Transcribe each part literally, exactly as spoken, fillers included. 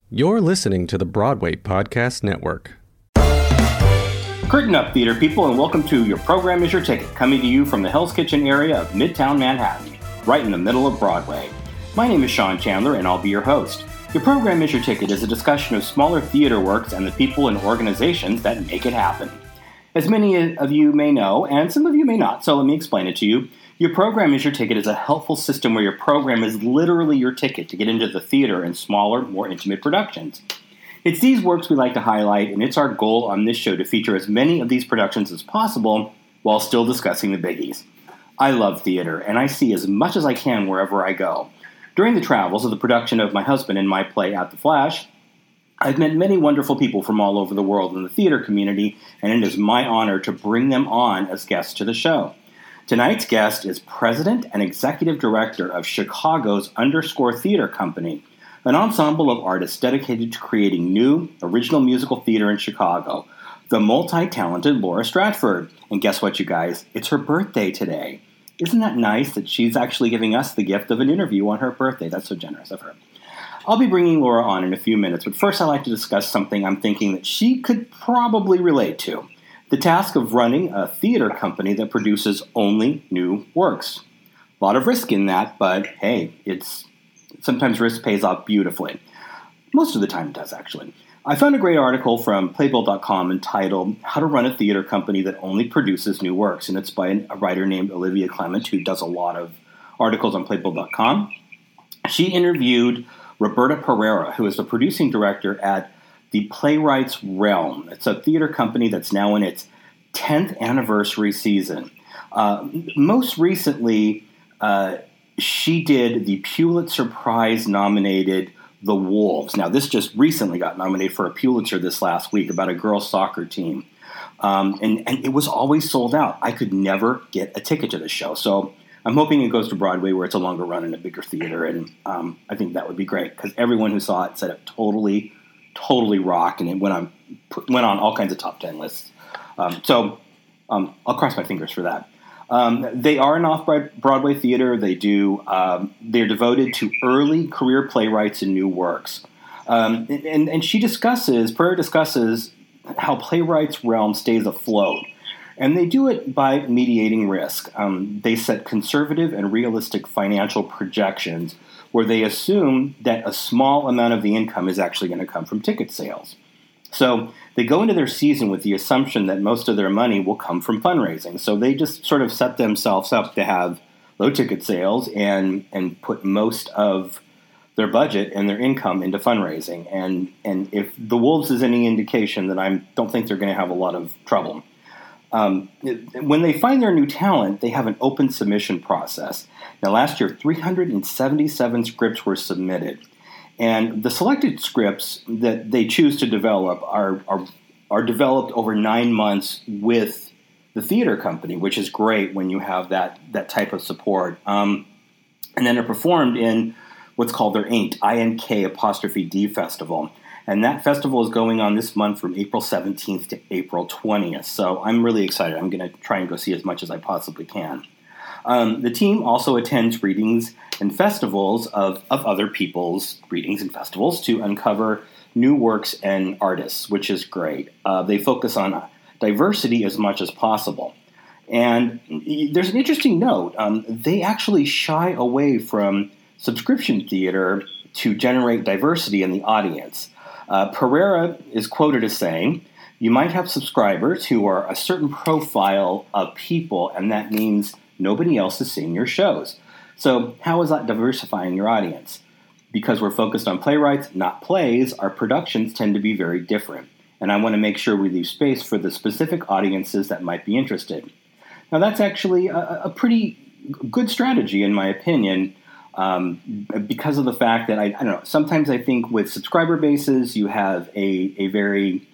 You're listening to the Broadway Podcast Network. Curtain up, theater people, and welcome to Your Program is Your Ticket, coming to you from the Hell's Kitchen area of Midtown Manhattan, right in the middle of Broadway. My name is Sean Chandler, and I'll be your host. Your Program is Your Ticket is a discussion of smaller theater works and the people and organizations that make it happen. As many of you may know, and some of you may not, so let me explain it to you. Your Program is Your Ticket is a helpful system where your program is literally your ticket to get into the theater in smaller, more intimate productions. It's these works we like to highlight, and it's our goal on this show to feature as many of these productions as possible while still discussing the biggies. I love theater, and I see as much as I can wherever I go. During the travels of the production of my husband and my play At the Flash, I've met many wonderful people from all over the world in the theater community, and it is my honor to bring them on as guests to the show. Tonight's guest is President and Executive Director of Chicago's Underscore Theater Company, an ensemble of artists dedicated to creating new, original musical theater in Chicago, the multi-talented Laura Stratford. And guess what, you guys? It's her birthday today. Isn't that nice that she's actually giving us the gift of an interview on her birthday? That's so generous of her. I'll be bringing Laura on in a few minutes, but first I'd like to discuss something I'm thinking that she could probably relate to. The task of running a theater company that produces only new works. A lot of risk in that, but hey, it's sometimes risk pays off beautifully. Most of the time it does, actually. I found a great article from Playbill dot com entitled How to Run a Theater Company That Only Produces New Works, and it's by a writer named Olivia Clement, who does a lot of articles on Playbill dot com. She interviewed Roberta Pereira, who is the producing director at The Playwrights Realm. It's a theater company that's now in its tenth anniversary season. Uh, most recently, uh, she did the Pulitzer Prize-nominated The Wolves. Now, this just recently got nominated for a Pulitzer this last week about a girls' soccer team. Um, and, and it was always sold out. I could never get a ticket to the show. So I'm hoping it goes to Broadway where it's a longer run in a bigger theater. And um, I think that would be great because everyone who saw it said it totally Totally rocked, and it went on went on all kinds of top ten lists. Um, so um, I'll cross my fingers for that. Um, they are an off-Broadway theater. They do. Um, they're devoted to early career playwrights and new works. Um, and, and she discusses, Pereira discusses how Playwrights Realm stays afloat. And they do it by mediating risk. Um, they set conservative and realistic financial projections where they assume that a small amount of the income is actually going to come from ticket sales. So they go into their season with the assumption that most of their money will come from fundraising. So they just sort of set themselves up to have low ticket sales and, and put most of their budget and their income into fundraising. And, and if the Wolves is any indication, then I don't think they're going to have a lot of trouble. Um, when they find their new talent, they have an open submission process. Now, last year, three hundred seventy-seven scripts were submitted. And the selected scripts that they choose to develop are, are, are developed over nine months with the theater company, which is great when you have that, that type of support. Um, and then they're performed in what's called their Inked, I N K apostrophe D festival. And that festival is going on this month from April seventeenth to April twentieth. So I'm really excited. I'm going to try and go see as much as I possibly can. Um, the team also attends readings and festivals of, of other people's readings and festivals to uncover new works and artists, which is great. Uh, they focus on diversity as much as possible. And there's an interesting note. Um, they actually shy away from subscription theater to generate diversity in the audience. Uh, Pereira is quoted as saying, "You might have subscribers who are a certain profile of people, and that means nobody else is seeing your shows. So how is that diversifying your audience? Because we're focused on playwrights, not plays, our productions tend to be very different. And I want to make sure we leave space for the specific audiences that might be interested." Now, that's actually a, a pretty good strategy, in my opinion, Um, because of the fact that, I, I don't know, sometimes I think with subscriber bases, you have a, a very,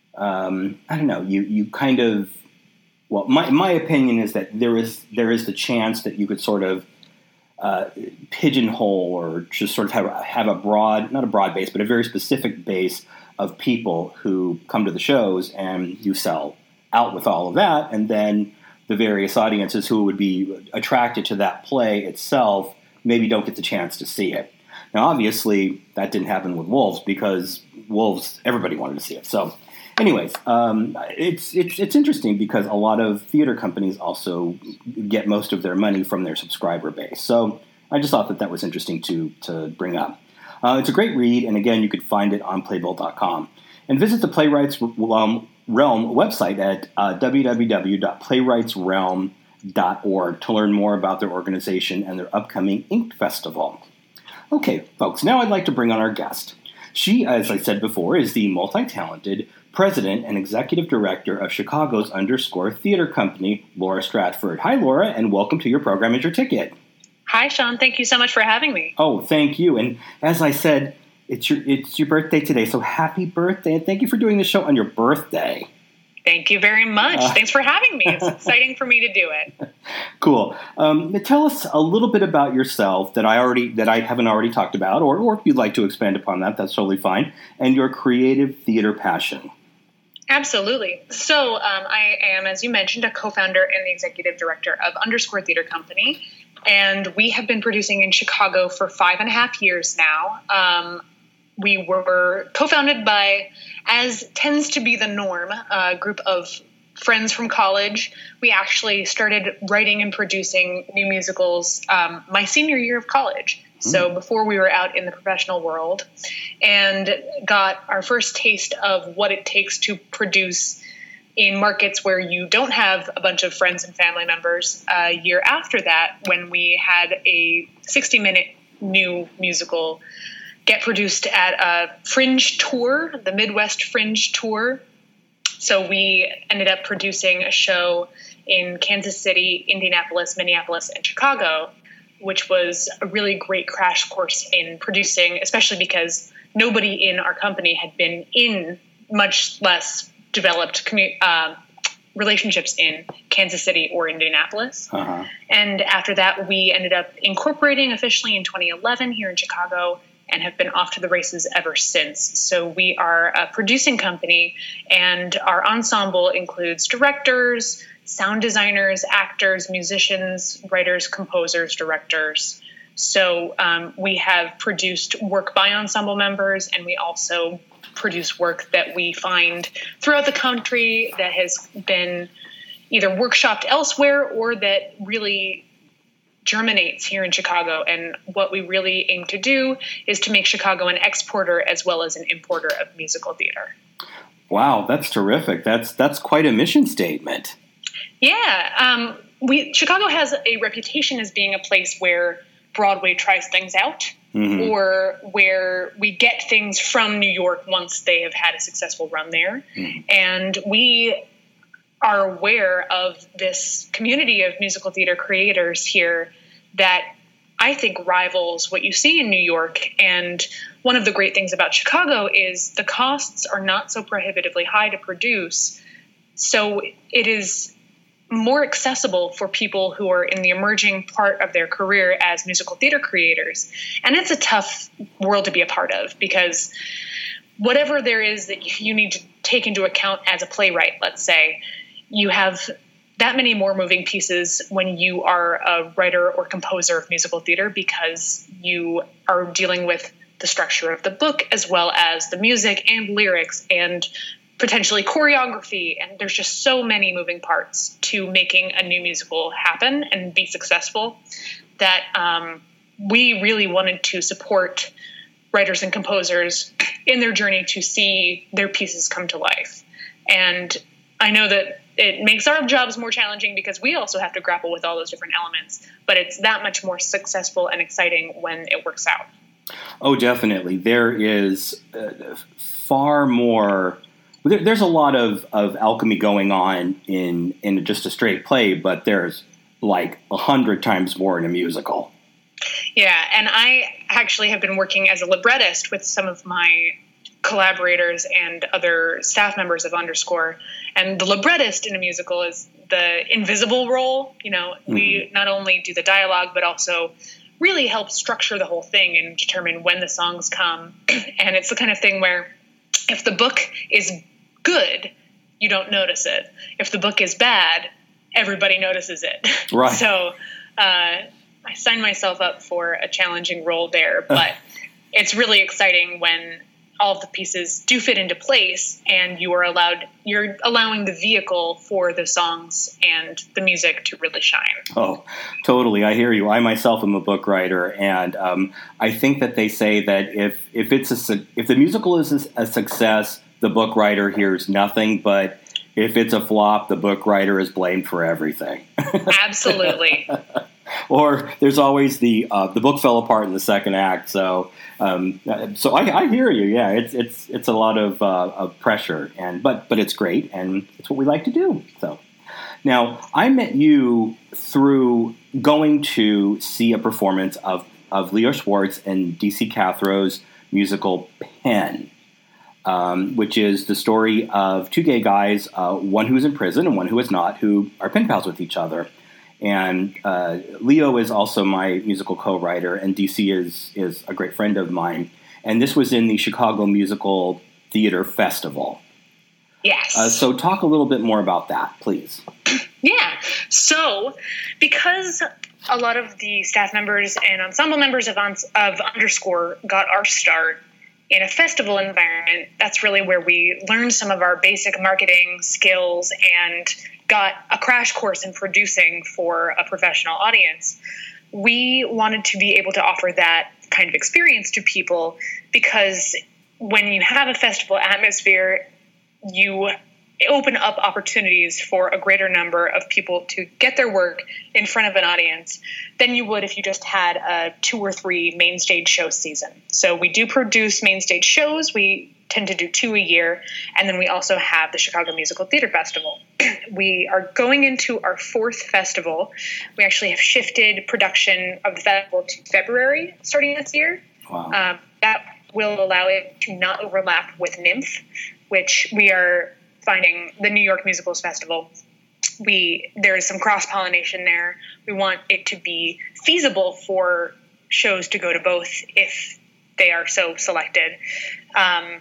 um, I don't know, you, you kind of, well, my, my opinion is that there is there is the chance that you could sort of uh, pigeonhole or just sort of have, have a broad, not a broad base, but a very specific base of people who come to the shows, and you sell out with all of that, and then the various audiences who would be attracted to that play itself maybe don't get the chance to see it. Now, obviously, that didn't happen with Wolves because Wolves, everybody wanted to see it. So, anyways, um, it's it's it's interesting because a lot of theater companies also get most of their money from their subscriber base. So, I just thought that that was interesting to to bring up. Uh, it's a great read, and again, you could find it on Playbill dot com. And visit the Playwrights um, Realm website at uh, w w w dot playwrights realm dot org to learn more about their organization and their upcoming Inked Festival. Okay, folks, now I'd like to bring on our guest. She, as I said before, is the multi-talented president and executive director of Chicago's Underscore Theater Company, Laura Stratford. Hi, Laura, and welcome to Your Program Is Your Ticket. Hi, Sean. Thank you so much for having me. Oh, thank you. And as I said, it's your it's your birthday today, so happy birthday, and thank you for doing the show on your birthday. Thank you very much. Uh, Thanks for having me. It's exciting for me to do it. Cool. Um, tell us a little bit about yourself that I already that I haven't already talked about, or, or if you'd like to expand upon that, that's totally fine, and your creative theater passion. Absolutely. So um, I am, as you mentioned, a co-founder and the executive director of Underscore Theater Company, and we have been producing in Chicago for five and a half years now. Um, we were co-founded by, as tends to be the norm, a group of friends from college. We actually started writing and producing new musicals um, my senior year of college. So before we were out in the professional world, and got our first taste of what it takes to produce in markets where you don't have a bunch of friends and family members. A year after that, when we had a sixty-minute new musical get produced at a Fringe tour, the Midwest Fringe tour. So we ended up producing a show in Kansas City, Indianapolis, Minneapolis, and Chicago, which was a really great crash course in producing, especially because nobody in our company had been in much less developed commu- uh, relationships in Kansas City or Indianapolis. Uh-huh. And after that, we ended up incorporating officially in twenty eleven here in Chicago and have been off to the races ever since. So we are a producing company, and our ensemble includes directors, sound designers, actors, musicians, writers, composers, directors. So um, we have produced work by ensemble members, and we also produce work that we find throughout the country that has been either workshopped elsewhere or that really germinates here in Chicago. And what we really aim to do is to make Chicago an exporter as well as an importer of musical theater. Wow, that's terrific. That's that's quite a mission statement. Yeah, um, we Chicago has a reputation as being a place where Broadway tries things out, mm-hmm. or where we get things from New York once they have had a successful run there. Mm-hmm. And we are aware of this community of musical theater creators here that I think rivals what you see in New York. And one of the great things about Chicago is the costs are not so prohibitively high to produce. So it is more accessible for people who are in the emerging part of their career as musical theater creators. And it's a tough world to be a part of, because whatever there is that you need to take into account as a playwright, let's say, you have that many more moving pieces when you are a writer or composer of musical theater, because you are dealing with the structure of the book as well as the music and lyrics and potentially choreography. And there's just so many moving parts to making a new musical happen and be successful that um, we really wanted to support writers and composers in their journey to see their pieces come to life. And I know that it makes our jobs more challenging because we also have to grapple with all those different elements, but it's that much more successful and exciting when it works out. Oh, definitely. There is uh, far more... There, there's a lot of, of alchemy going on in, in just a straight play, but there's like a hundred times more in a musical. Yeah, and I actually have been working as a librettist with some of my collaborators and other staff members of Underscore. And the librettist in a musical is the invisible role. You know, mm-hmm. we not only do the dialogue, but also really help structure the whole thing and determine when the songs come. And it's the kind of thing where if the book is good, you don't notice it. If the book is bad, everybody notices it. Right. So uh, I signed myself up for a challenging role there, but it's really exciting when all of the pieces do fit into place and you are allowed, you're allowing the vehicle for the songs and the music to really shine. Oh, totally. I hear you. I myself am a book writer, and um, I think that they say that if, if it's a, if the musical is a, a success, the book writer hears nothing, but if it's a flop, the book writer is blamed for everything. Absolutely. Or there's always the uh, the book fell apart in the second act. So um, so I, I hear you. Yeah, it's it's it's a lot of, uh, of pressure, and but but it's great, and it's what we like to do. So now I met you through going to see a performance of of Leo Schwartz and D C Cathrow's musical Pen. Um, which is the story of two gay guys, uh, one who's in prison and one who is not, who are pen pals with each other. And uh, Leo is also my musical co-writer, and D C is is a great friend of mine. And this was in the Chicago Musical Theater Festival. Yes. Uh, so talk a little bit more about that, please. Yeah. So because a lot of the staff members and ensemble members of, of Underscore got our start in a festival environment, that's really where we learned some of our basic marketing skills and got a crash course in producing for a professional audience. We wanted to be able to offer that kind of experience to people because when you have a festival atmosphere, you open up opportunities for a greater number of people to get their work in front of an audience than you would if you just had a two or three main stage show season. So we do produce main stage shows. We tend to do two a year. And then we also have the Chicago Musical Theater Festival. We are going into our fourth festival. We actually have shifted production of the festival to February starting this year. Wow. Um, that will allow it to not overlap with NYMF, which we are finding the New York Musicals Festival. We there is some cross-pollination there. We want it to be feasible for shows to go to both if they are so selected. Um,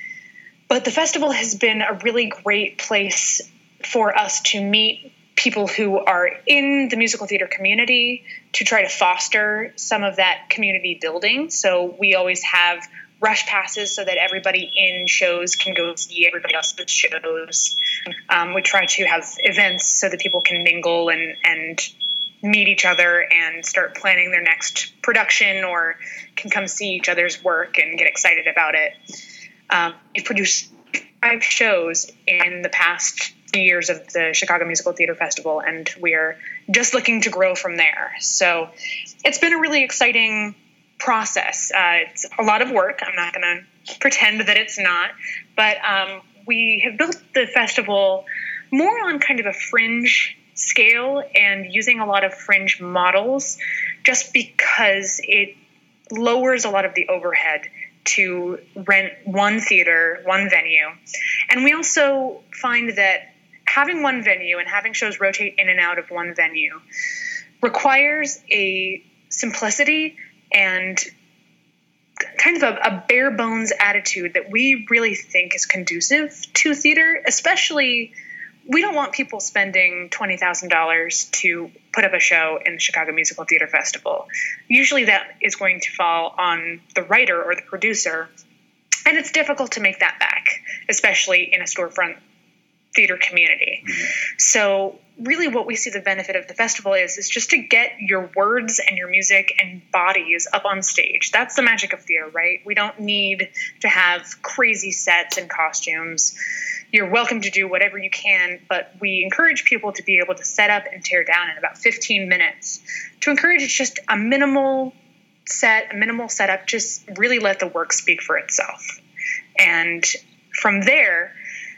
but the festival has been a really great place for us to meet people who are in the musical theater community to try to foster some of that community building. So we always have rush passes so that everybody in shows can go see everybody else's shows. Um, we try to have events so that people can mingle and, and meet each other and start planning their next production or can come see each other's work and get excited about it. Um, we've produced five shows in the past few years of the Chicago Musical Theater Festival, and we are just looking to grow from there. So it's been a really exciting process. Uh, it's a lot of work. I'm not going to pretend that it's not, but um, we have built the festival more on kind of a fringe scale and using a lot of fringe models just because it lowers a lot of the overhead to rent one theater, one venue. And we also find that having one venue and having shows rotate in and out of one venue requires a simplicity and kind of a, a bare bones attitude that we really think is conducive to theater. Especially, we don't want people spending twenty thousand dollars to put up a show in the Chicago Musical Theater Festival. Usually that is going to fall on the writer or the producer, and it's difficult to make that back, especially in a storefront theater community. Mm-hmm. So really what we see the benefit of the festival is, is just to get your words and your music and bodies up on stage. That's the magic of theater, right? We don't need to have crazy sets and costumes. You're welcome to do whatever you can, but we encourage people to be able to set up and tear down in about fifteen minutes. To encourage it's just a minimal set, a minimal setup, just really let the work speak for itself. And from there,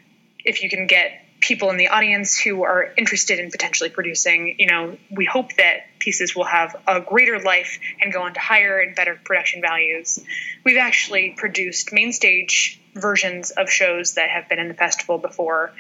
if you can get people in the audience who are interested in potentially producing, you know, we hope that pieces will have a greater life and go on to higher and better production values. We've actually produced main stage versions of shows that have been in the festival before.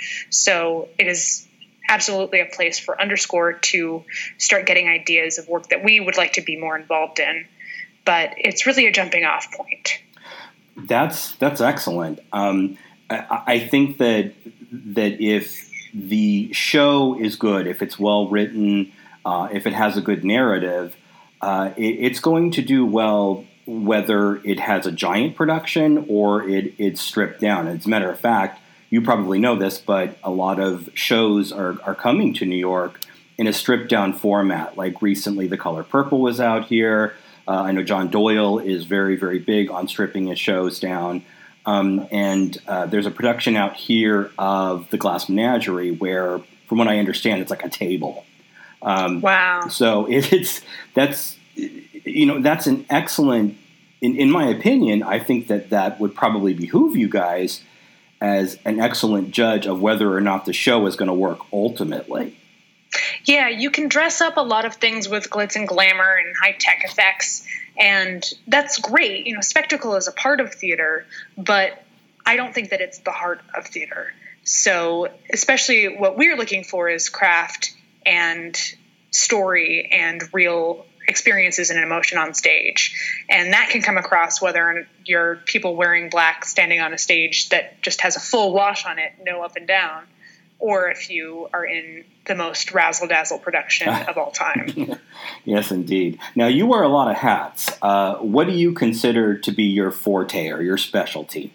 So it is absolutely a place for Underscore to start getting ideas of work that we would like to be more involved in. But it's really a jumping off point. That's, that's excellent. Um, I, I think that that if the show is good, if it's well written, uh, if it has a good narrative, uh, it, it's going to do well whether it has a giant production or it, it's stripped down. As a matter of fact, you probably know this, but a lot of shows are, are coming to New York in a stripped down format. Like recently, The Color Purple was out here. Uh, I know John Doyle is very, very big on stripping his shows down. Um, and uh, there's a production out here of The Glass Menagerie where, from what I understand, it's like a table. Um, wow. So it, it's that's you know that's an excellent. In, in my opinion, I think that that would probably behoove you guys as an excellent judge of whether or not the show is going to work ultimately. Yeah, you can dress up a lot of things with glitz and glamour and high-tech effects, and that's great. You know, spectacle is a part of theater, but I don't think that it's the heart of theater. So especially what we're looking for is craft and story and real experiences and emotion on stage. And that can come across whether you're people wearing black standing on a stage that just has a full wash on it, no up and down, or if you are in the most razzle-dazzle production of all time. Yes, indeed. Now, you wear a lot of hats. Uh, what do you consider to be your forte or your specialty?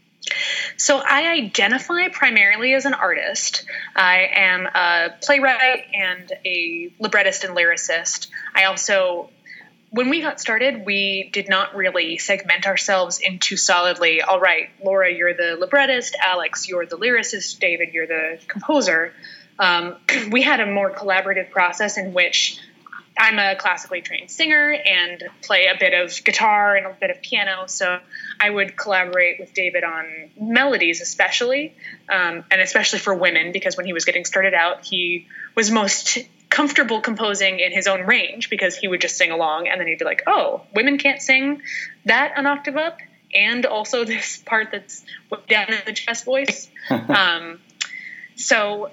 So I identify primarily as an artist. I am a playwright and a librettist and lyricist. I also, when we got started, we did not really segment ourselves into solidly, all right, Laura, you're the librettist, Alex, you're the lyricist, David, you're the composer. Um, we had a more collaborative process in which I'm a classically trained singer and play a bit of guitar and a bit of piano, so I would collaborate with David on melodies especially, um, and especially for women, because when he was getting started out, he was most comfortable composing in his own range because he would just sing along, and then he'd be like, oh, women can't sing that an octave up, and also this part that's down in the chest voice. um, so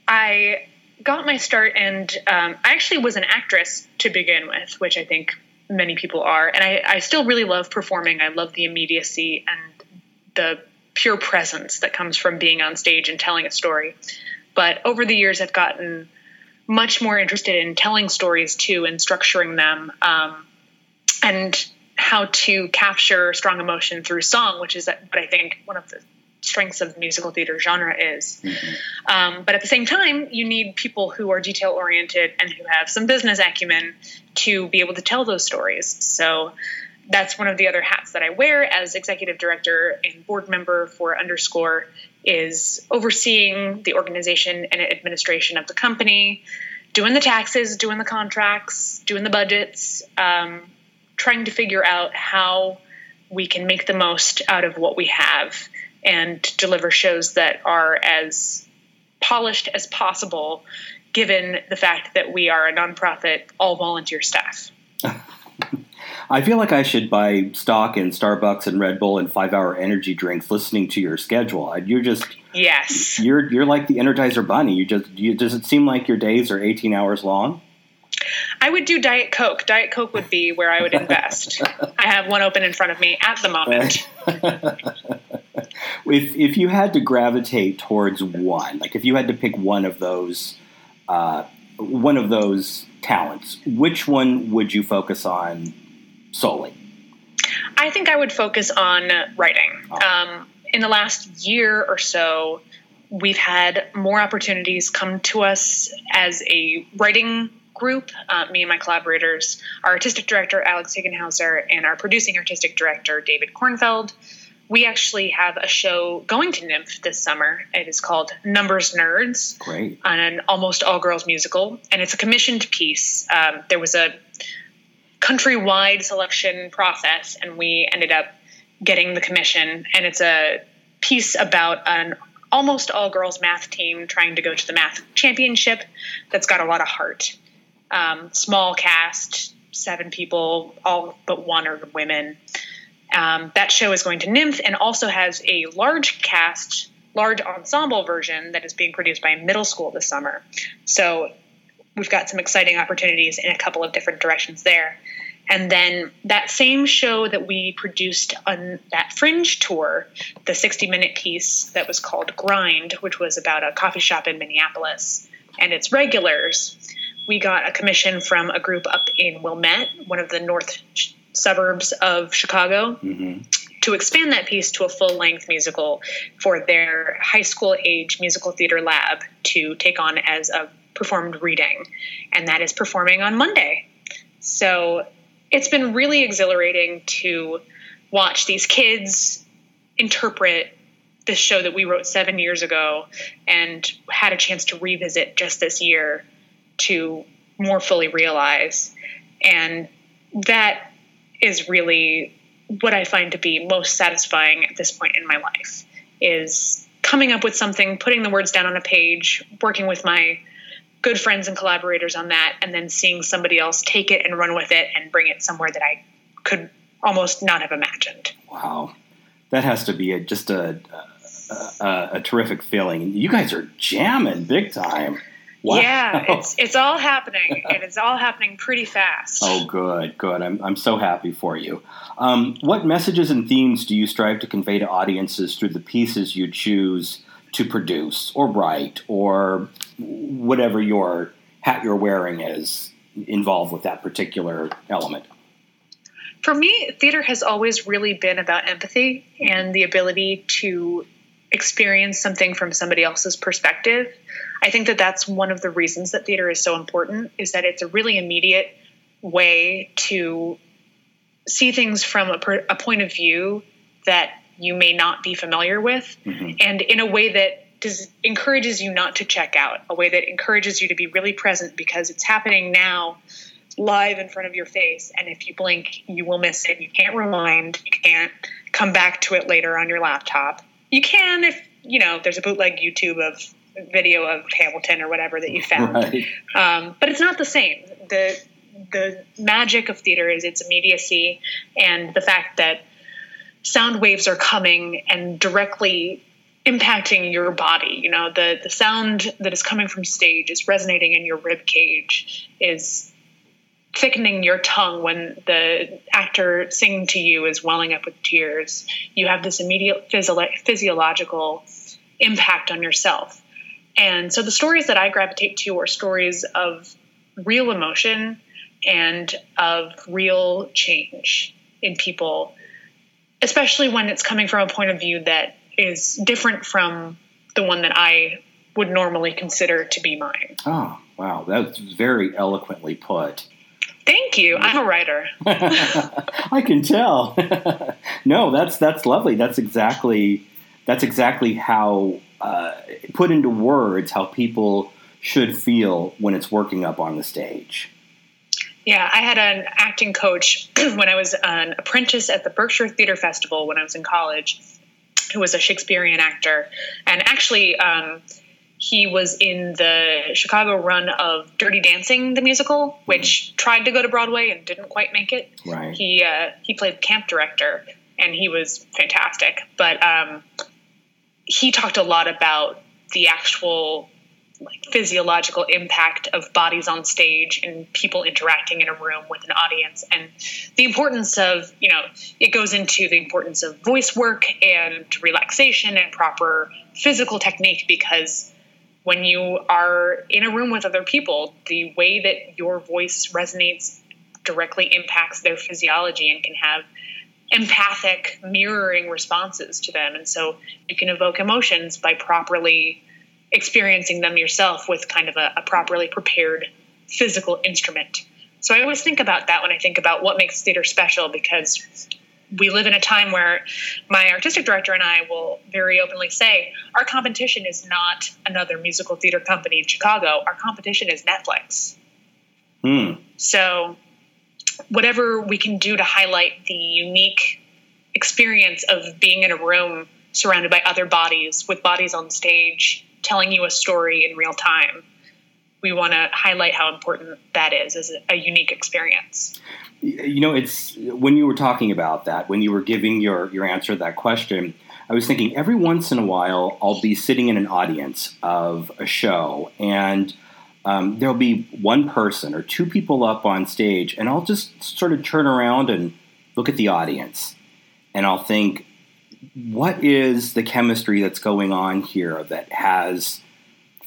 I got my start, and um, I actually was an actress to begin with, which I think many people are. And I, I still really love performing. I love the immediacy and the pure presence that comes from being on stage and telling a story. But over the years, I've gotten much more interested in telling stories too and structuring them, um, and how to capture strong emotion through song, which is what I think one of the strengths of the musical theater genre is. Mm-hmm. Um, but at the same time, you need people who are detail oriented and who have some business acumen to be able to tell those stories. So that's one of the other hats that I wear as executive director and board member for Underscore, is overseeing the organization and administration of the company, doing the taxes, doing the contracts, doing the budgets, um, trying to figure out how we can make the most out of what we have and deliver shows that are as polished as possible, given the fact that we are a nonprofit, all volunteer staff. I feel like I should buy stock in Starbucks and Red Bull and five-hour energy drinks listening to your schedule. You're just yes, you're you're like the Energizer Bunny. You just you, does it seem like your days are eighteen hours long? I would do Diet Coke. Diet Coke would be where I would invest. I have one open in front of me at the moment. If if you had to gravitate towards one, like if you had to pick one of those, uh, one of those talents, which one would you focus on solely? I think I would focus on writing. Oh. Um, in the last year or so, we've had more opportunities come to us as a writing group. Uh, me and my collaborators, our artistic director, Alex Higgenhauser, and our producing artistic director, David Kornfeld. We actually have a show going to NYMF this summer. It is called Numbers Nerds. Great. On an almost all-girls musical, and it's a commissioned piece. Um, there was a countrywide selection process, and we ended up getting the commission, and it's a piece about an almost all-girls math team trying to go to the math championship that's got a lot of heart. Um, small cast, seven people, all but one are women. Um, that show is going to NYMF and also has a large cast, large ensemble version that is being produced by a middle school this summer. So we've got some exciting opportunities in a couple of different directions there. And then that same show that we produced on that Fringe tour, the sixty-minute piece that was called Grind, which was about a coffee shop in Minneapolis and its regulars, we got a commission from a group up in Wilmette, one of the north sh- suburbs of Chicago, mm-hmm. to expand that piece to a full-length musical for their high school age musical theater lab to take on as a performed reading. And that is performing on Monday. So it's been really exhilarating to watch these kids interpret this show that we wrote seven years ago and had a chance to revisit just this year to more fully realize. And that is really what I find to be most satisfying at this point in my life, is coming up with something, putting the words down on a page, working with my good friends and collaborators on that, and then seeing somebody else take it and run with it and bring it somewhere that I could almost not have imagined. Wow. That has to be a, just a, a, a terrific feeling. You guys are jamming big time. Wow. Yeah, it's it's all happening, and it's all happening pretty fast. Oh, good, good. I'm I'm so happy for you. Um, what messages and themes do you strive to convey to audiences through the pieces you choose to produce or write, or whatever your hat you're wearing is involved with that particular element? For me, theater has always really been about empathy and the ability to experience something from somebody else's perspective. I think that that's one of the reasons that theater is so important, is that it's a really immediate way to see things from a, per, a point of view that you may not be familiar with, mm-hmm. and in a way that does, encourages you not to check out, a way that encourages you to be really present because it's happening now live in front of your face. And if you blink, you will miss it. You can't rewind. You can't come back to it later on your laptop. You can if, you know, there's a bootleg YouTube of video of Hamilton or whatever that you found. Right. Um, but it's not the same. The the magic of theater is its immediacy and the fact that sound waves are coming and directly impacting your body. You know, the, the sound that is coming from stage is resonating in your rib cage, is thickening your tongue when the actor singing to you is welling up with tears. You have this immediate physio- physiological impact on yourself. And so the stories that I gravitate to are stories of real emotion and of real change in people, especially when it's coming from a point of view that is different from the one that I would normally consider to be mine. Oh, wow. That's very eloquently put. Thank you. I'm a writer. I can tell. No, that's that's lovely. That's exactly that's exactly how uh, put into words how people should feel when it's working up on the stage. Yeah, I had an acting coach when I was an apprentice at the Berkshire Theater Festival when I was in college, who was a Shakespearean actor, and actually. Um, He was in the Chicago run of Dirty Dancing, the musical, which mm-hmm. tried to go to Broadway and didn't quite make it. Right. He uh, he played camp director, and he was fantastic. But um, he talked a lot about the actual like physiological impact of bodies on stage and people interacting in a room with an audience, and the importance of, you know, it goes into the importance of voice work and relaxation and proper physical technique, because when you are in a room with other people, the way that your voice resonates directly impacts their physiology and can have empathic mirroring responses to them. And so you can evoke emotions by properly experiencing them yourself with kind of a, a properly prepared physical instrument. So I always think about that when I think about what makes theater special, because we live in a time where my artistic director and I will very openly say our competition is not another musical theater company in Chicago. Our competition is Netflix. Hmm. So whatever we can do to highlight the unique experience of being in a room surrounded by other bodies, with bodies on stage, telling you a story in real time, we want to highlight how important that is as a, a unique experience. You know, it's when you were talking about that, when you were giving your, your answer to that question, I was thinking every once in a while I'll be sitting in an audience of a show, and um, there'll be one person or two people up on stage, and I'll just sort of turn around and look at the audience, and I'll think, what is the chemistry that's going on here that has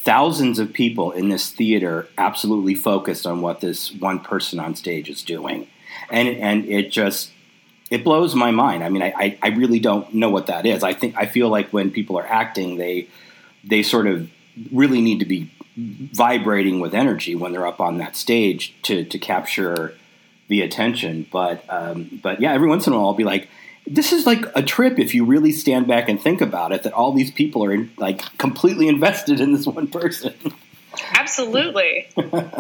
thousands of people in this theater absolutely focused on what this one person on stage is doing. And and it just, it blows my mind. I mean, I, I really don't know what that is. I think, I feel like when people are acting, they they sort of really need to be vibrating with energy when they're up on that stage to to capture the attention. But um, but yeah, every once in a while I'll be like, this is like a trip if you really stand back and think about it, that all these people are in, like completely invested in this one person. Absolutely.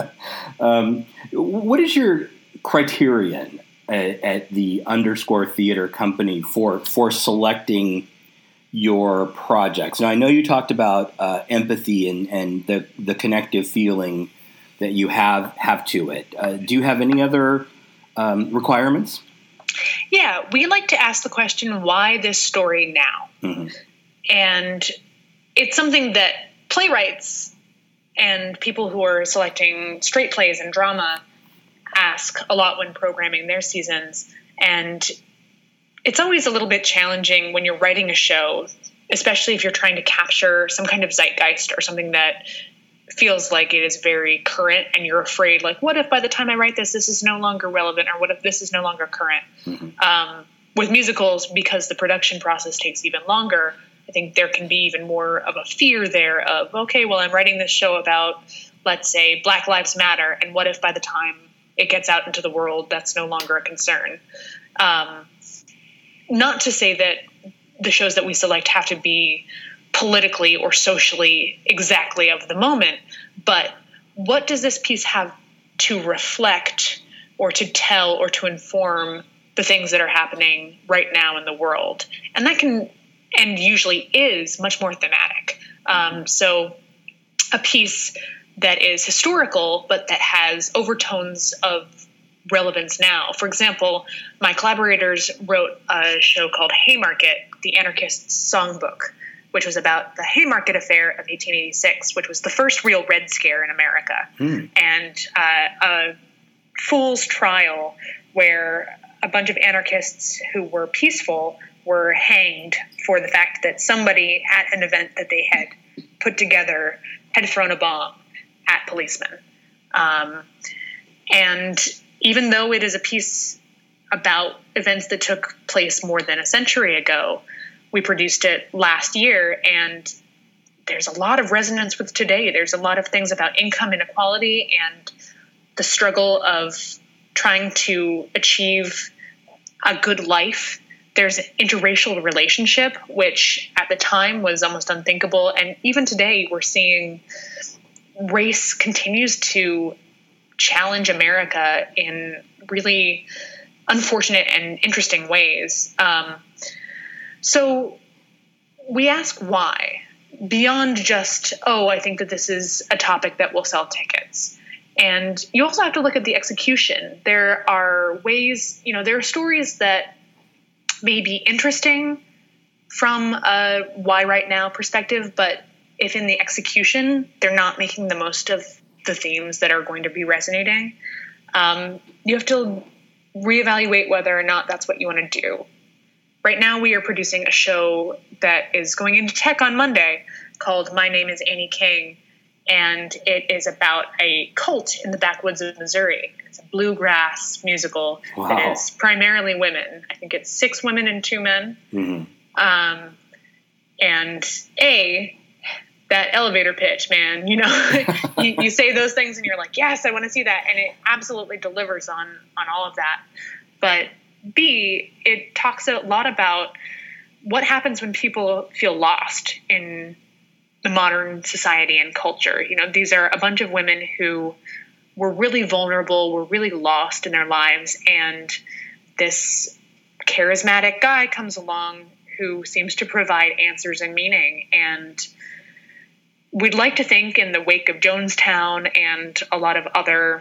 um, what is your criterion at, at the Underscore Theater Company for for selecting your projects? Now, I know you talked about uh, empathy and, and the the connective feeling that you have have to it. Uh, do you have any other um, requirements? Yeah, we like to ask the question, why this story now? Mm-hmm. And it's something that playwrights and people who are selecting straight plays and drama ask a lot when programming their seasons. And it's always a little bit challenging when you're writing a show, especially if you're trying to capture some kind of zeitgeist or something that feels like it is very current, and you're afraid, like, what if by the time I write this, this is no longer relevant, or what if this is no longer current? Mm-hmm. Um, with musicals, because the production process takes even longer, I think there can be even more of a fear there of, okay, well, I'm writing this show about, let's say, Black Lives Matter, and what if by the time it gets out into the world, that's no longer a concern? Um, not to say that the shows that we select have to be politically or socially exactly of the moment, but what does this piece have to reflect or to tell or to inform the things that are happening right now in the world? And that can, and usually is, much more thematic. Um, so a piece that is historical, but that has overtones of relevance now. For example, my collaborators wrote a show called Haymarket, the Anarchist's Songbook, which was about the Haymarket Affair of eighteen eighty-six, which was the first real Red Scare in America, mm. and uh, a fool's trial where a bunch of anarchists who were peaceful were hanged for the fact that somebody at an event that they had put together had thrown a bomb at policemen. Um, and even though it is a piece about events that took place more than a century ago, we produced it last year, and there's a lot of resonance with today. There's a lot of things about income inequality and the struggle of trying to achieve a good life. There's an interracial relationship, which at the time was almost unthinkable. And even today, we're seeing race continues to challenge America in really unfortunate and interesting ways. Um, So we ask why, beyond just, oh, I think that this is a topic that will sell tickets. And you also have to look at the execution. There are ways, you know, there are stories that may be interesting from a why right now perspective, but if in the execution they're not making the most of the themes that are going to be resonating, um, you have to reevaluate whether or not that's what you want to do. Right now, we are producing a show that is going into tech on Monday called My Name is Annie King, and it is about a cult in the backwoods of Missouri. It's a bluegrass musical wow. that is primarily women. I think it's six women and two men. Mm-hmm. Um, and A, that elevator pitch, man, you know, you, you say those things and you're like, yes, I want to see that. And it absolutely delivers on, on all of that. But B, it talks a lot about what happens when people feel lost in the modern society and culture. You know, these are a bunch of women who were really vulnerable, were really lost in their lives, and this charismatic guy comes along who seems to provide answers and meaning. And we'd like to think, in the wake of Jonestown and a lot of other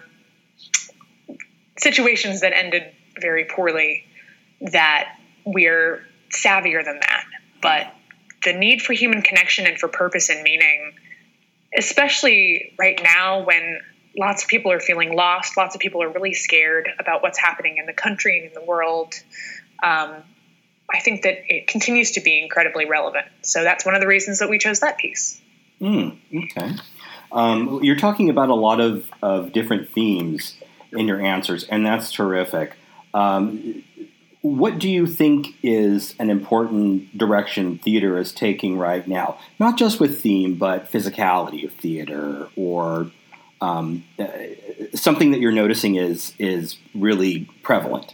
situations that ended very poorly, that we're savvier than that. But the need for human connection and for purpose and meaning, especially right now when lots of people are feeling lost, lots of people are really scared about what's happening in the country and in the world, um, I think that it continues to be incredibly relevant. So that's one of the reasons that we chose that piece. Mm, okay. Um, you're talking about a lot of, of different themes in your answers, and that's terrific. Um, what do you think is an important direction theater is taking right now? Not just with theme, but physicality of theater, or um, uh, something that you're noticing is is really prevalent.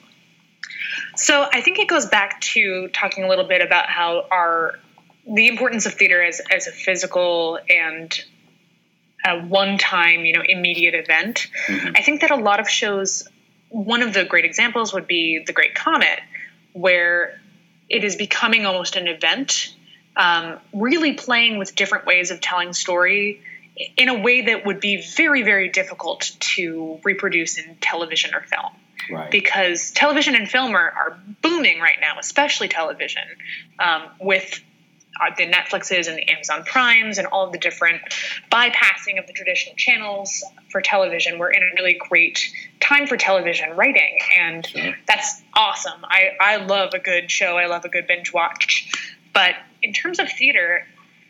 So I think it goes back to talking a little bit about how our the importance of theater as as a physical and a one-time, you know, immediate event. Mm-hmm. I think that a lot of shows, one of the great examples would be The Great Comet, where it is becoming almost an event, um, really playing with different ways of telling story in a way that would be very, very difficult to reproduce in television or film. Right. Because television and film are, are booming right now, especially television, um, with the Netflixes and the Amazon Primes and all of the different bypassing of the traditional channels for television. We're in a really great time for television writing, and sure. That's awesome. I, I love a good show. I love a good binge watch. But in terms of theater,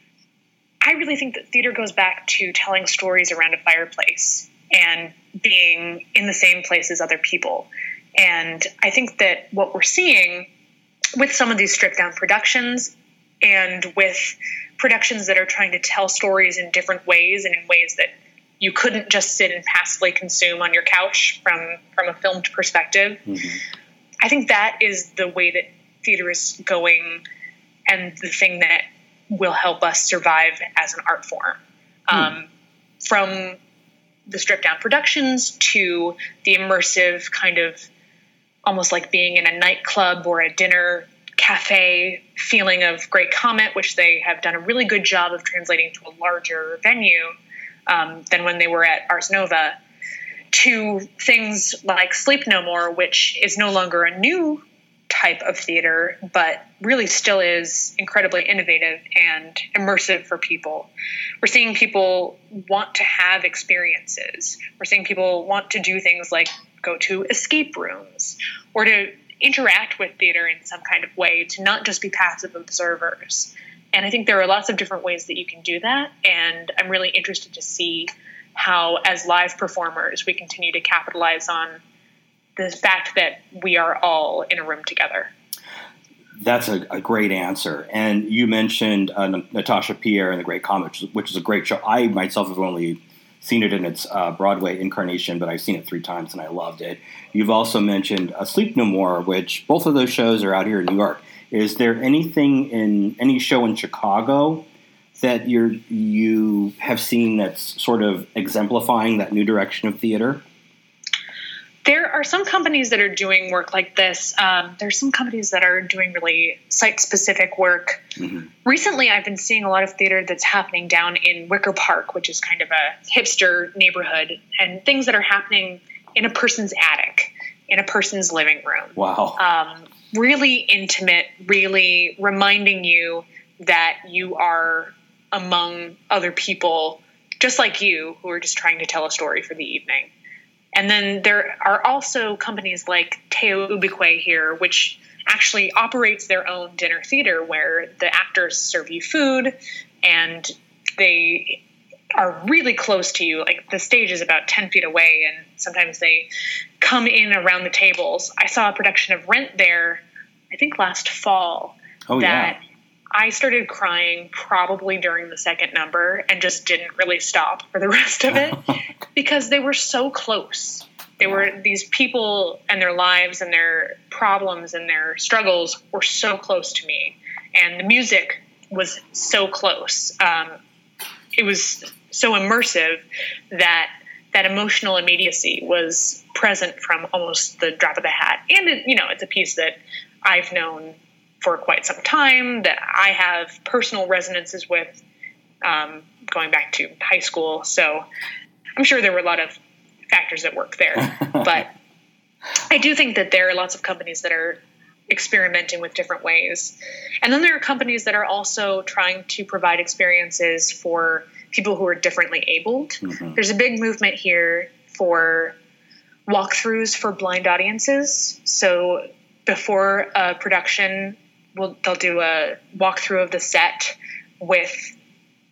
I really think that theater goes back to telling stories around a fireplace and being in the same place as other people. And I think that what we're seeing with some of these stripped down productions and with productions that are trying to tell stories in different ways and in ways that you couldn't just sit and passively consume on your couch from, from a filmed perspective. Mm-hmm. I think that is the way that theater is going, and the thing that will help us survive as an art form. Mm. Um, from the stripped down productions to the immersive kind of almost like being in a nightclub or a dinner cafe feeling of Great Comet, which they have done a really good job of translating to a larger venue um, than when they were at Ars Nova, to things like Sleep No More, which is no longer a new type of theater, but really still is incredibly innovative and immersive for people. We're seeing people want to have experiences. We're seeing people want to do things like go to escape rooms or to interact with theater in some kind of way, to not just be passive observers. And I think there are lots of different ways that you can do that. And I'm really interested to see how, as live performers, we continue to capitalize on the fact that we are all in a room together. That's a, a great answer. And you mentioned uh, Natasha Pierre and The Great Comet, which is a great show. I myself have only seen it in its uh, Broadway incarnation, but I've seen it three times and I loved it. You've also mentioned uh, Sleep No More, which both of those shows are out here in New York. Is there anything in any show in Chicago that you're, you have seen that's sort of exemplifying that new direction of theater? There are some companies that are doing work like this. Um, there's some companies that are doing really site-specific work. Mm-hmm. Recently, I've been seeing a lot of theater that's happening down in Wicker Park, which is kind of a hipster neighborhood, and things that are happening in a person's attic, in a person's living room. Wow. Um, really intimate, really reminding you that you are among other people just like you who are just trying to tell a story for the evening. And then there are also companies like Teo Ubikwe here, which actually operates their own dinner theater where the actors serve you food and they are really close to you. Like the stage is about ten feet away, and sometimes they come in around the tables. I saw a production of Rent there, I think last fall, oh, that yeah. I started crying probably during the second number and just didn't really stop for the rest of it because they were so close. They were these people and their lives and their problems and their struggles were so close to me. And the music was so close. Um, it was so immersive that that emotional immediacy was present from almost the drop of the hat. And, it, you know, it's a piece that I've known for quite some time, that I have personal resonances with, um, going back to high school. So I'm sure there were a lot of factors at work there, but I do think that there are lots of companies that are experimenting with different ways. And then there are companies that are also trying to provide experiences for people who are differently abled. Mm-hmm. There's a big movement here for walkthroughs for blind audiences. So before a production, We'll, they'll do a walkthrough of the set with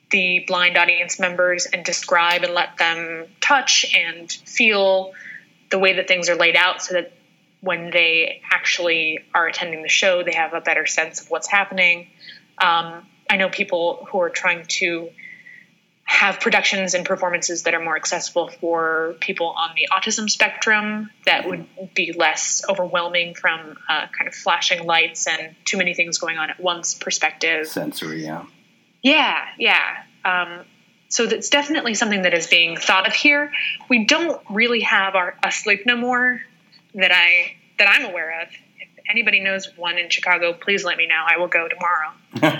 the blind audience members and describe and let them touch and feel the way that things are laid out, so that when they actually are attending the show, they have a better sense of what's happening. Um, I know people who are trying to have productions and performances that are more accessible for people on the autism spectrum, that would be less overwhelming from uh, kind of flashing lights and too many things going on at once perspective. Sensory, yeah. Yeah, yeah. Um, so that's definitely something that is being thought of here. We don't really have our a Sleep No More that I that I'm aware of. If anybody knows one in Chicago, please let me know. I will go tomorrow.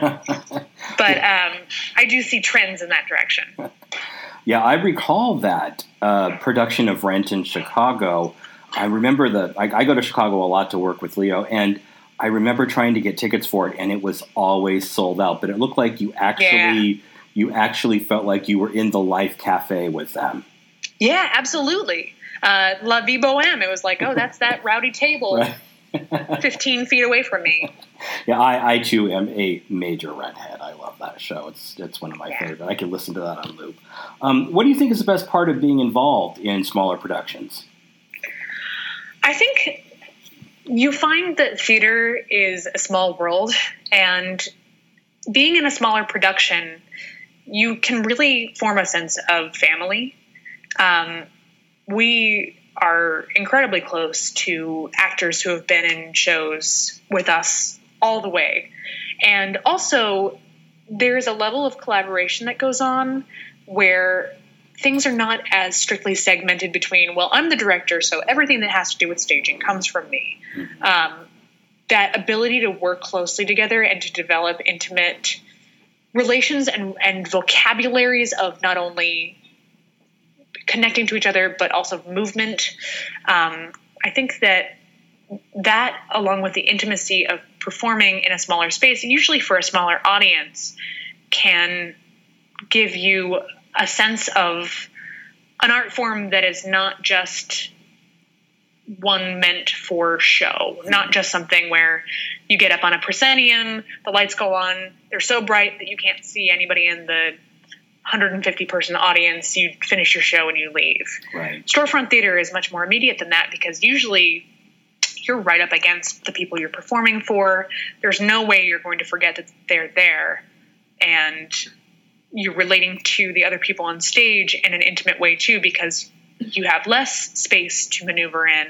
But um, I do see trends in that direction. Yeah, I recall that uh, production of Rent in Chicago. I remember the. I, I go to Chicago a lot to work with Leo, and I remember trying to get tickets for it, and it was always sold out. But it looked like you actually yeah. you actually felt like you were in the Life Cafe with them. Yeah, absolutely. Uh, La Vie Boheme. It was like, oh, that's that rowdy table. Right. fifteen feet away from me. Yeah, I, I too am a major Redhead. I love that show. It's it's one of my yeah. favorite. I can listen to that on loop. Um, what do you think is the best part of being involved in smaller productions? I think you find that theater is a small world, and being in a smaller production, you can really form a sense of family. Um, we are incredibly close to actors who have been in shows with us all the way. And also, there's a level of collaboration that goes on where things are not as strictly segmented between, well, I'm the director, so everything that has to do with staging comes from me. Mm-hmm. Um, that ability to work closely together and to develop intimate relations and, and vocabularies of not only connecting to each other, but also movement. Um, I think that that, along with the intimacy of performing in a smaller space, usually for a smaller audience, can give you a sense of an art form that is not just one meant for show, not just something where you get up on a proscenium, the lights go on, they're so bright that you can't see anybody in the one hundred fifty person audience, you finish your show and you leave. Right. Storefront theater is much more immediate than that, because usually you're right up against the people you're performing for. There's no way you're going to forget that they're there, and you're relating to the other people on stage in an intimate way too, because you have less space to maneuver in.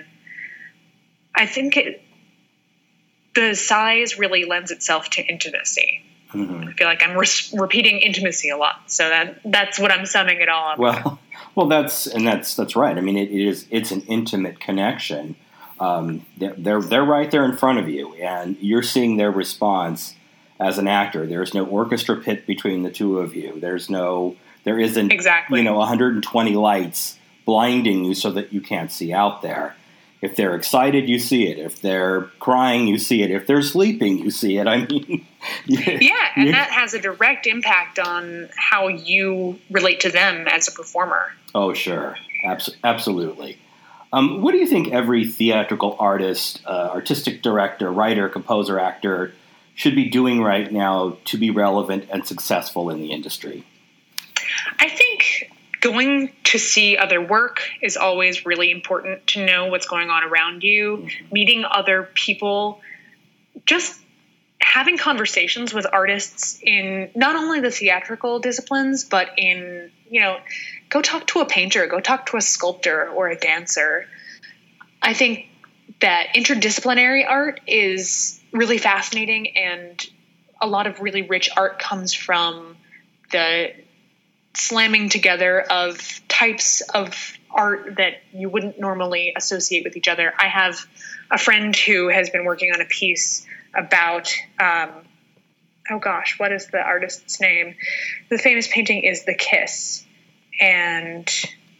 I think it, the size really lends itself to intimacy. Mm-hmm. I feel like I'm re- repeating intimacy a lot, so that that's what I'm summing it all up. Well, well, that's and that's that's right. I mean, it, it is it's an intimate connection. Um, they're, they're they're right there in front of you, and you're seeing their response as an actor. There's no orchestra pit between the two of you. There's no there isn't exactly you know one hundred twenty lights blinding you so that you can't see out there. If they're excited, you see it. If they're crying, you see it. If they're sleeping, you see it. I mean, yeah, yeah and that has a direct impact on how you relate to them as a performer. Oh, sure. Abs- absolutely. Um, what do you think every theatrical artist, uh, artistic director, writer, composer, actor should be doing right now to be relevant and successful in the industry? I think going to see other work is always really important, to know what's going on around you, mm-hmm. meeting other people, just having conversations with artists in not only the theatrical disciplines, but in, you know, go talk to a painter, go talk to a sculptor or a dancer. I think that interdisciplinary art is really fascinating, and a lot of really rich art comes from the slamming together of types of art that you wouldn't normally associate with each other. I have a friend who has been working on a piece about, um, oh gosh, what is the artist's name? The famous painting is The Kiss, and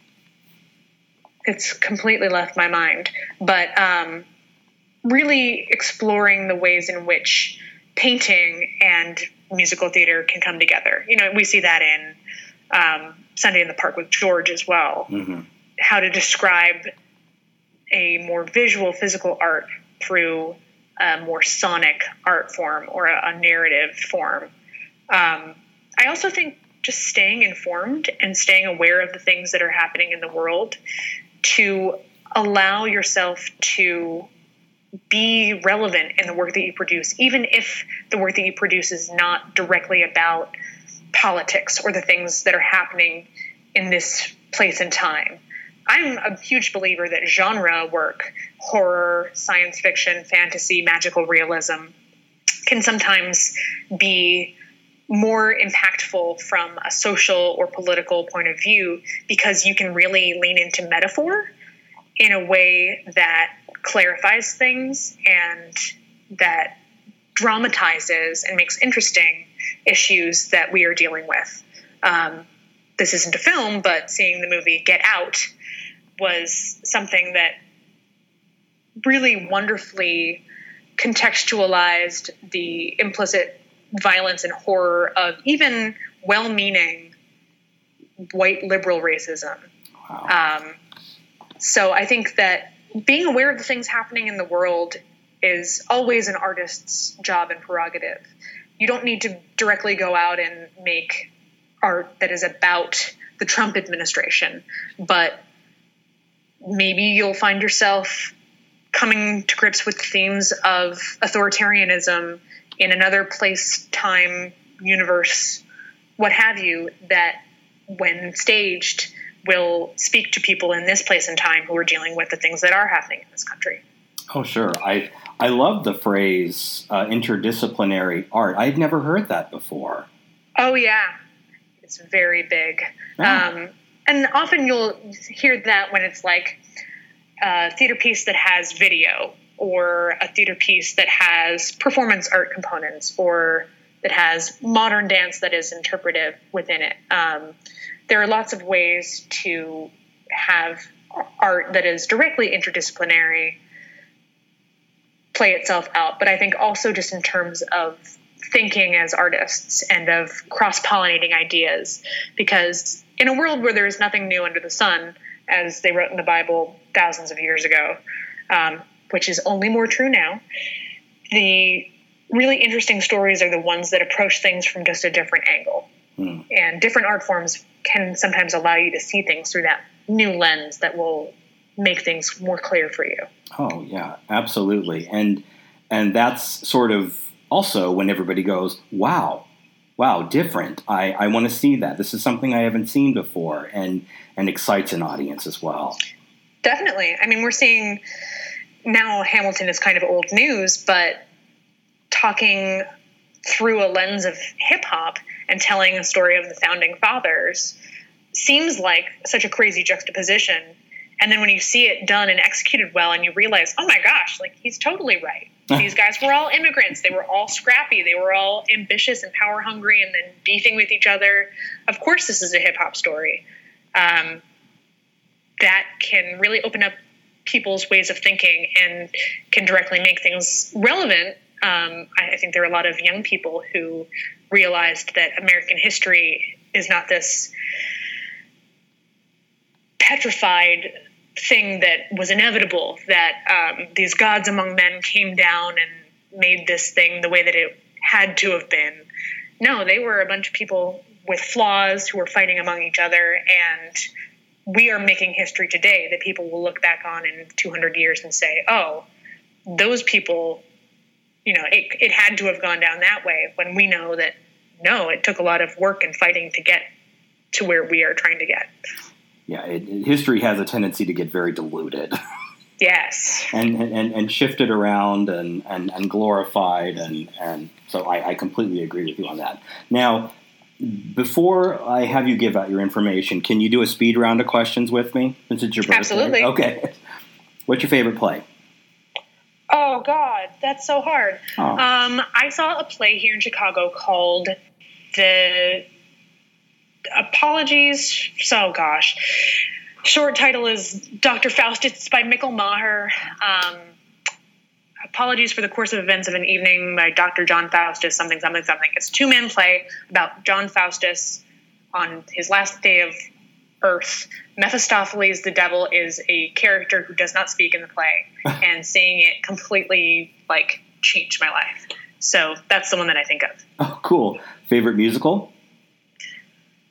it's completely left my mind. But um, really exploring the ways in which painting and musical theater can come together. You know, we see that in Um, Sunday in the Park with George as well. Mm-hmm. How to describe a more visual, physical art through a more sonic art form or a, a narrative form. Um, I also think just staying informed and staying aware of the things that are happening in the world to allow yourself to be relevant in the work that you produce, even if the work that you produce is not directly about politics or the things that are happening in this place and time. I'm a huge believer that genre work, horror, science fiction, fantasy, magical realism, can sometimes be more impactful from a social or political point of view because you can really lean into metaphor in a way that clarifies things and that dramatizes and makes interesting issues that we are dealing with. Um, this isn't a film, but seeing the movie Get Out was something that really wonderfully contextualized the implicit violence and horror of even well-meaning white liberal racism. Wow. Um, so I think that being aware of the things happening in the world is always an artist's job and prerogative. You don't need to directly go out and make art that is about the Trump administration, but maybe you'll find yourself coming to grips with themes of authoritarianism in another place, time, universe, what have you, that when staged will speak to people in this place and time who are dealing with the things that are happening in this country. Oh, sure. I I love the phrase uh, interdisciplinary art. I've never heard that before. Oh, yeah. It's very big. Yeah. Um, and often you'll hear that when it's like a theater piece that has video or a theater piece that has performance art components or that has modern dance that is interpretive within it. Um, there are lots of ways to have art that is directly interdisciplinary play itself out. But I think also just in terms of thinking as artists and of cross-pollinating ideas, because in a world where there is nothing new under the sun, as they wrote in the Bible thousands of years ago, um, which is only more true now, the really interesting stories are the ones that approach things from just a different angle. Hmm. And different art forms can sometimes allow you to see things through that new lens that will make things more clear for you. Oh, yeah, absolutely. And and that's sort of also when everybody goes, wow, wow, different. I, I want to see that. This is something I haven't seen before, and, and excites an audience as well. Definitely. I mean, we're seeing now Hamilton is kind of old news, but talking through a lens of hip-hop and telling a story of the founding fathers seems like such a crazy juxtaposition. And then when you see it done and executed well and you realize, oh my gosh, like he's totally right. These guys were all immigrants. They were all scrappy. They were all ambitious and power hungry and then beefing with each other. Of course, this is a hip hop story. Um, that can really open up people's ways of thinking and can directly make things relevant. Um, I, I think there are a lot of young people who realized that American history is not this petrified thing that was inevitable, that um, these gods among men came down and made this thing the way that it had to have been. No, they were a bunch of people with flaws who were fighting among each other, and we are making history today that people will look back on in two hundred years and say, oh, those people, you know, it, it had to have gone down that way, when we know that, no, it took a lot of work and fighting to get to where we are trying to get. Yeah, it, it, history has a tendency to get very diluted. Yes. and, and and shifted around and, and, and glorified, and, and so I, I completely agree with you on that. Now, before I have you give out your information, can you do a speed round of questions with me? Since it's your birthday. Absolutely. Okay. What's your favorite play? Oh, God, that's so hard. Oh. Um, I saw a play here in Chicago called The... Apologies. So, gosh. Short title is Doctor Faustus. It's by Mikkel Maher. Um, Apologies for the Course of Events of an Evening by Doctor John Faustus, something, something, something. It's a two-man play about John Faustus on his last day of Earth. Mephistopheles, the devil, is a character who does not speak in the play, and seeing it completely, like, changed my life. So that's the one that I think of. Oh, cool. Favorite musical?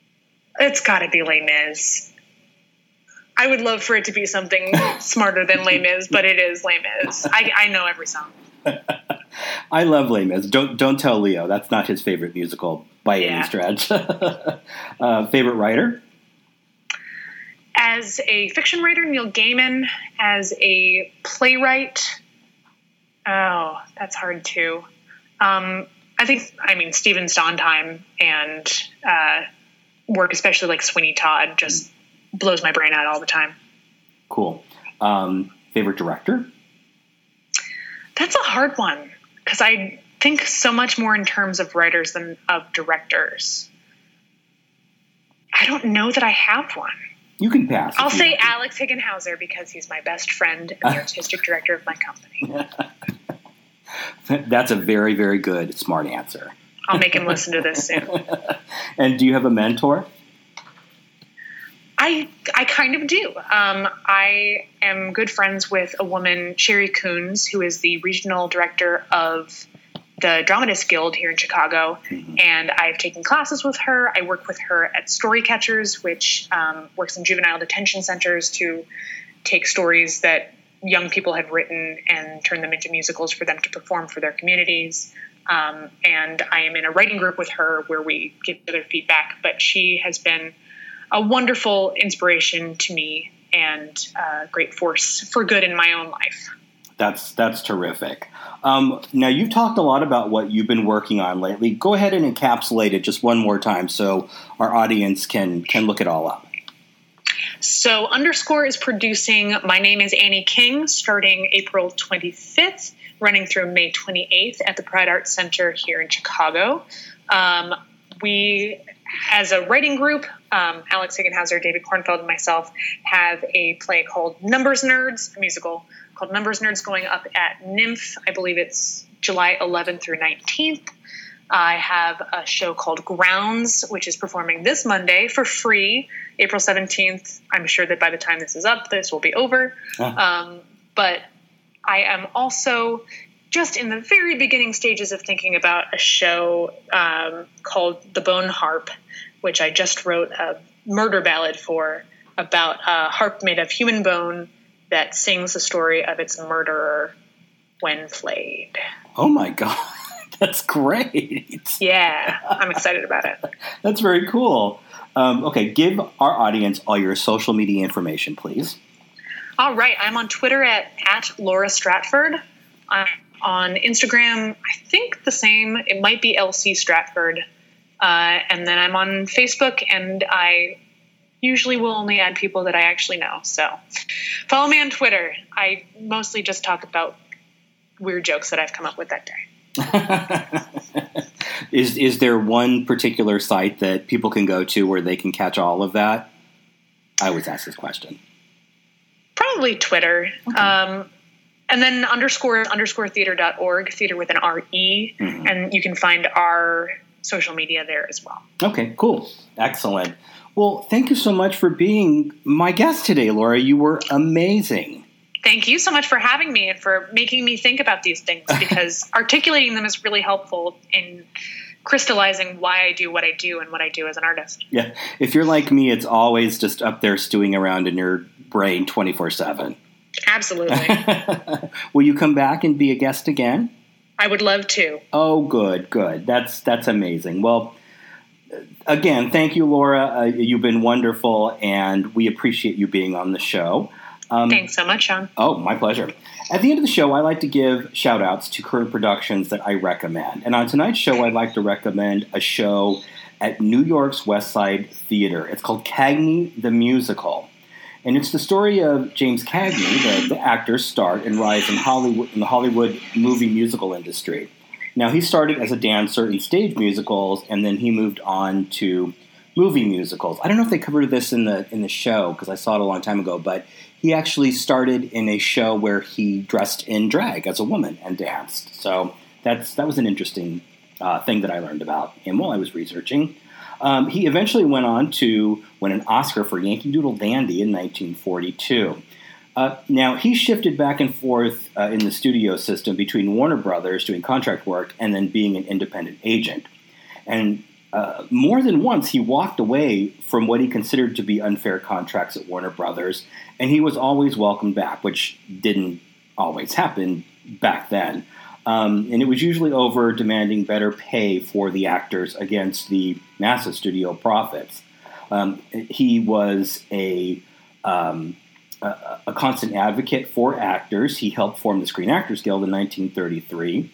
It's got to be Les Mis. I would love for it to be something smarter than Les Mis, but it is Les Mis. I, I know every song. I love Les Mis. Don't don't tell Leo. That's not his favorite musical by yeah. any stretch. uh, favorite writer? As a fiction writer, Neil Gaiman. As a playwright, oh, that's hard too. Um, I think, I mean, Stephen Sondheim and uh, work, especially like Sweeney Todd, just blows my brain out all the time. Cool. Um, favorite director? That's a hard one because I think so much more in terms of writers than of directors. I don't know that I have one. You can pass. I'll say Alex Higginhauser because he's my best friend and the artistic director of my company. That's a very, very good, smart answer. I'll make him listen to this soon. And do you have a mentor? I I kind of do. Um, I am good friends with a woman, Sherry Coons, who is the regional director of the Dramatists Guild here in Chicago, mm-hmm. and I've taken classes with her. I work with her at Storycatchers, which um, works in juvenile detention centers to take stories that young people have written and turn them into musicals for them to perform for their communities. Um, and I am in a writing group with her where we give each other feedback, but she has been a wonderful inspiration to me and a great force for good in my own life. That's that's terrific. Um, now, you've talked a lot about what you've been working on lately. Go ahead and encapsulate it just one more time so our audience can can look it all up. So Underscore is producing My Name is Annie King starting April twenty-fifth, running through May twenty-eighth at the Pride Arts Center here in Chicago. Um, we, as a writing group, um, Alex Higginhauser, David Kornfeld, and myself have a play called Numbers Nerds, a musical called Numbers Nerds, going up at Nymph. I believe it's July eleventh through nineteenth. I have a show called Grounds, which is performing this Monday for free, April seventeenth. I'm sure that by the time this is up, this will be over. Oh. Um, but I am also just in the very beginning stages of thinking about a show um, called The Bone Harp, which I just wrote a murder ballad for, about a harp made of human bone that sings the story of its murderer when flayed. Oh my God. That's great. Yeah, I'm excited about it. That's very cool. Um, okay, give our audience all your social media information, please. All right. I'm on Twitter at, at Laura Stratford. I'm on Instagram, I think the same. It might be L C Stratford. Uh, and then I'm on Facebook, and I usually will only add people that I actually know. So follow me on Twitter. I mostly just talk about weird jokes that I've come up with that day. is is there one particular site that people can go to where they can catch all of that? I always ask this question. Probably Twitter. Okay. Um, and then underscore underscore theater dot org, theater with an R E, mm-hmm. and you can find our social media there as well. Okay, cool. Excellent. Well, thank you so much for being my guest today, Laura. You were amazing. Thank you so much for having me and for making me think about these things, because articulating them is really helpful in crystallizing why I do what I do and what I do as an artist. Yeah. If you're like me, it's always just up there stewing around in your brain twenty-four seven. Absolutely. Will you come back and be a guest again? I would love to. Oh, good, good. That's that's amazing. Well, again, thank you, Laura. Uh, you've been wonderful, and we appreciate you being on the show. Um, Thanks so much, Sean. Oh, my pleasure. At the end of the show, I like to give shout-outs to current productions that I recommend. And on tonight's show, I'd like to recommend a show at New York's West Side Theater. It's called Cagney the Musical. And it's the story of James Cagney, the, the actor's start and rise in Hollywood in the Hollywood movie musical industry. Now, he started as a dancer in stage musicals, and then he moved on to movie musicals. I don't know if they covered this in the in the show, because I saw it a long time ago, but he actually started in a show where he dressed in drag as a woman and danced. So that's that was an interesting uh, thing that I learned about him while I was researching. Um, he eventually went on to win an Oscar for Yankee Doodle Dandy in nineteen forty-two. Uh, now, he shifted back and forth uh, in the studio system between Warner Brothers doing contract work and then being an independent agent. And uh, more than once he walked away from what he considered to be unfair contracts at Warner Brothers, and he was always welcomed back, which didn't always happen back then. Um, and it was usually over demanding better pay for the actors against the massive studio profits. Um, he was a, um, a a constant advocate for actors. He helped form the Screen Actors Guild in nineteen thirty-three.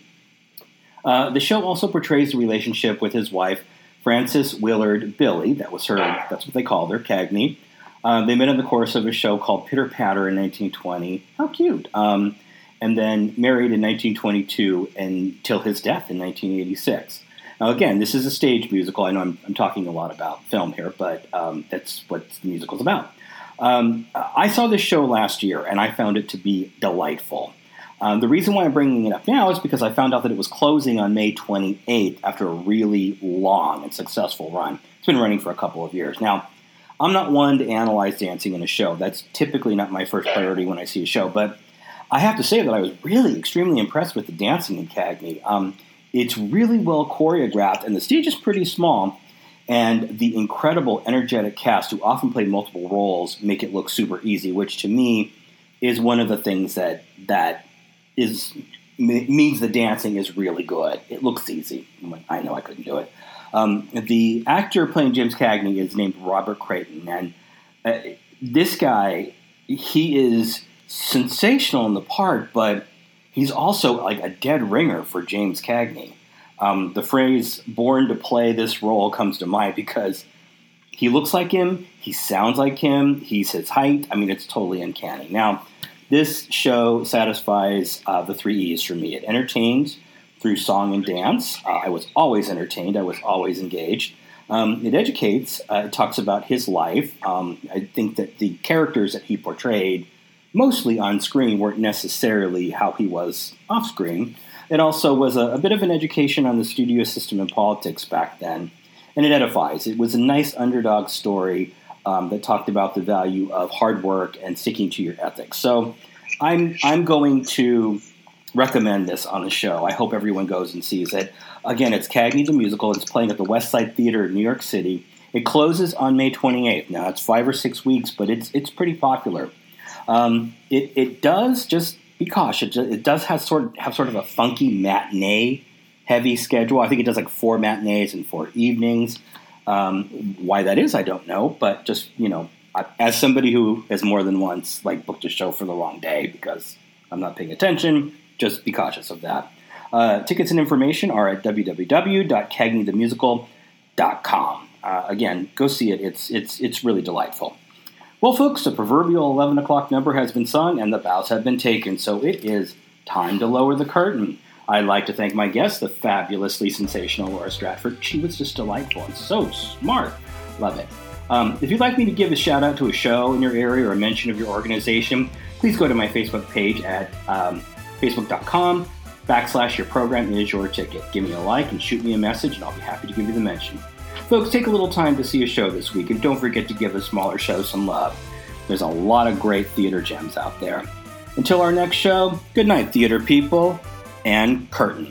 Uh, the show also portrays the relationship with his wife, Frances Willard Billy. That was her. That's what they called her, Cagney. Uh, they met in the course of a show called Pitter Patter in nineteen twenty. How cute! Um, and then married in nineteen twenty-two until his death in nineteen eighty-six. Now, again, this is a stage musical. I know I'm, I'm talking a lot about film here, but um, that's what the musical's about. Um, I saw this show last year, and I found it to be delightful. Um, the reason why I'm bringing it up now is because I found out that it was closing on May twenty-eighth after a really long and successful run. It's been running for a couple of years. Now, I'm not one to analyze dancing in a show. That's typically not my first priority when I see a show, but I have to say that I was really extremely impressed with the dancing in Cagney. Um, it's really well choreographed, and the stage is pretty small, and the incredible, energetic cast who often play multiple roles make it look super easy, which to me is one of the things that that is means the dancing is really good. It looks easy. I know I couldn't do it. Um, the actor playing James Cagney is named Robert Creighton, and uh, this guy, he is sensational in the part, but he's also like a dead ringer for James Cagney. Um, the phrase "born to play this role" comes to mind because he looks like him, he sounds like him, he's his height. I mean, it's totally uncanny. Now, this show satisfies uh, the three E's for me. It entertains through song and dance. Uh, I was always entertained. I was always engaged. Um, it educates. Uh, it talks about his life. Um, I think that the characters that he portrayed, mostly on screen, weren't necessarily how he was off screen. It also was a, a bit of an education on the studio system and politics back then. And it edifies. It was a nice underdog story Um, that talked about the value of hard work and sticking to your ethics. So I'm I'm going to recommend this on the show. I hope everyone goes and sees it. Again, it's Cagney the Musical. It's playing at the West Side Theater in New York City. It closes on May twenty-eighth. Now, it's five or six weeks, but it's it's pretty popular. Um, it, it does, just be cautious, it does have sort of, have sort of a funky matinee-heavy schedule. I think it does like four matinees and four evenings. Um, why that is, I don't know, but just, you know, as somebody who has more than once, like, booked a show for the wrong day because I'm not paying attention, just be cautious of that. Uh, tickets and information are at w w w dot cagney the musical dot com. Uh, again, go see it. It's, it's, it's really delightful. Well, folks, the proverbial eleven o'clock number has been sung and the bows have been taken, so it is time to lower the curtain. I'd like to thank my guest, the fabulously sensational Laura Stratford. She was just delightful and so smart. Love it. Um, if you'd like me to give a shout-out to a show in your area or a mention of your organization, please go to my Facebook page at um, facebook.com backslash your program is your ticket. Give me a like and shoot me a message, and I'll be happy to give you the mention. Folks, take a little time to see a show this week, and don't forget to give a smaller show some love. There's a lot of great theater gems out there. Until our next show, good night, theater people. And curtain.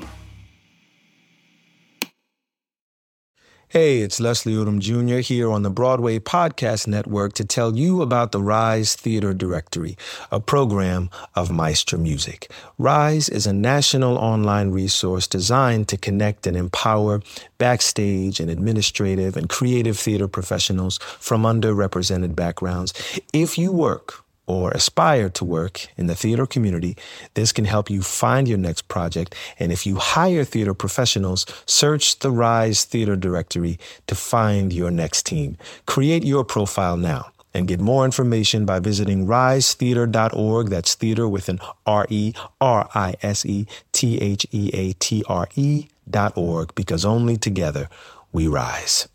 Hey, it's Leslie Odom Junior here on the Broadway Podcast Network to tell you about the Rise Theater Directory, a program of Maestro Music. Rise is a national online resource designed to connect and empower backstage and administrative and creative theater professionals from underrepresented backgrounds. If you work or aspire to work in the theater community, this can help you find your next project. And if you hire theater professionals, search the Rise Theater Directory to find your next team. Create your profile now and get more information by visiting rise theater dot org. That's theater with an R E R I S E T H E A T R E dot org, because only together we rise.